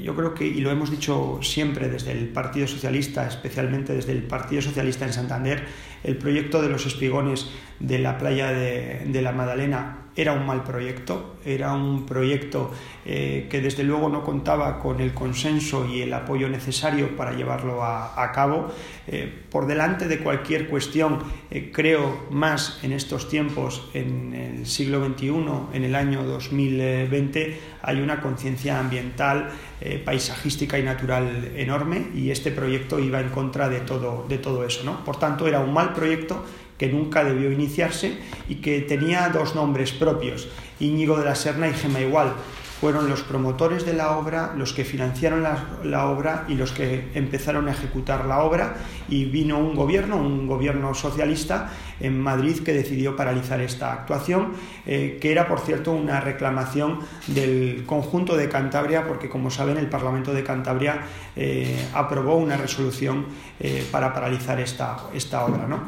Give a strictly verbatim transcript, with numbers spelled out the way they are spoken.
yo creo que, y lo hemos dicho siempre desde el Partido Socialista, especialmente desde el Partido Socialista en Santander, el proyecto de los espigones de la playa de, de la Madalena era un mal proyecto, era un proyecto eh, que desde luego no contaba con el consenso y el apoyo necesario para llevarlo a, a cabo. Eh, por delante de cualquier cuestión, eh, creo más en estos tiempos, en el siglo veintiuno, en el año dos mil veinte, hay una conciencia ambiental, eh, paisajística y natural enorme, y este proyecto iba en contra de todo, de todo eso, ¿no? Por tanto, era un mal proyecto que nunca debió iniciarse y que tenía dos nombres propios. Íñigo de la Serna y Gemma Igual fueron los promotores de la obra, los que financiaron la, la obra y los que empezaron a ejecutar la obra, y vino un gobierno, un gobierno socialista en Madrid, que decidió paralizar esta actuación, eh, que era, por cierto, una reclamación del conjunto de Cantabria, porque, como saben, el Parlamento de Cantabria eh, aprobó una resolución eh, para paralizar esta, esta obra, ¿no?